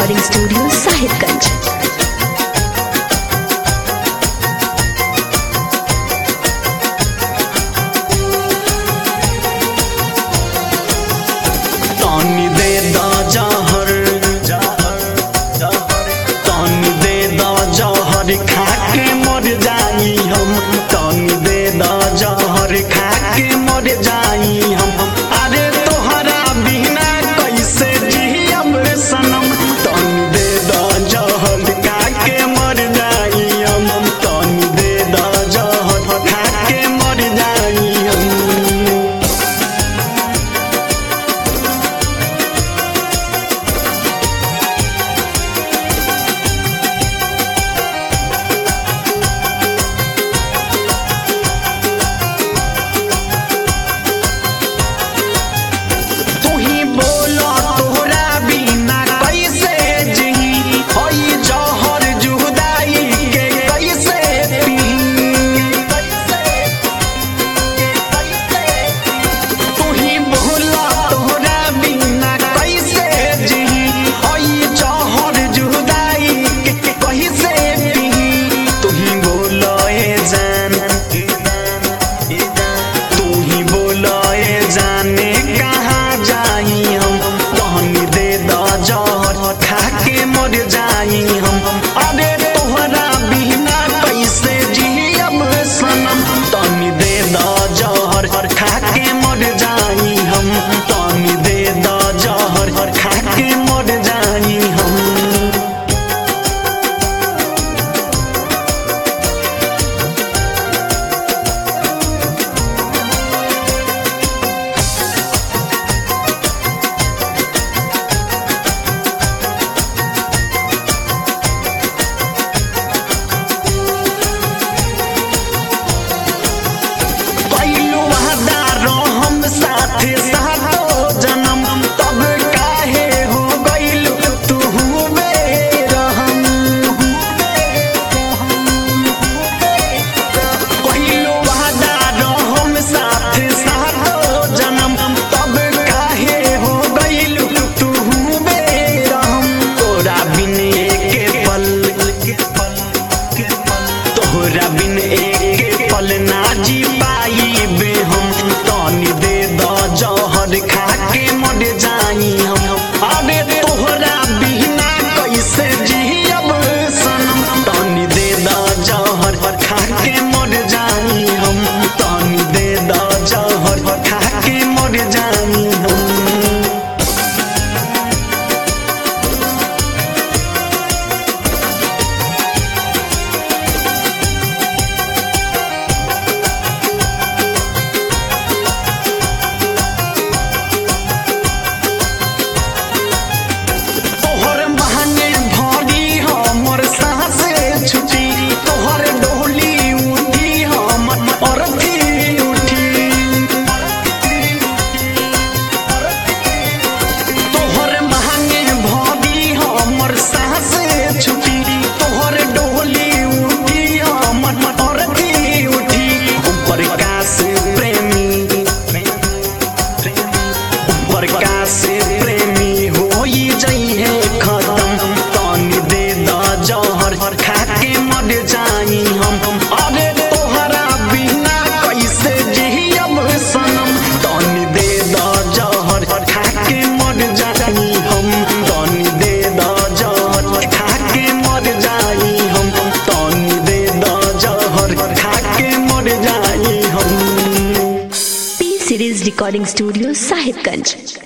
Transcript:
Recording studio Sahibganj. तानी दे दा जहर तानी दे दा जहर खा के मर जाई हम। तानी दे दा जहर खा के मर जाई हम। अरे तोहरा बिना कैसे जियब सनम। तानी दे दा जहर खा के मर जाई हम। तानी दे दा जहर खा के मर जाई हम। तोहरा बिन एक पल ना जी पाई बे हम। तानी दे दा जहर खा के मर जाई हम। अरे तोहरा बिना कैसे जियब सनम। तानी दे दा जहर खा के मर जाई हम। तानी दे दा जहर खा के मर जाई हम। Series recording studio Sahibganj.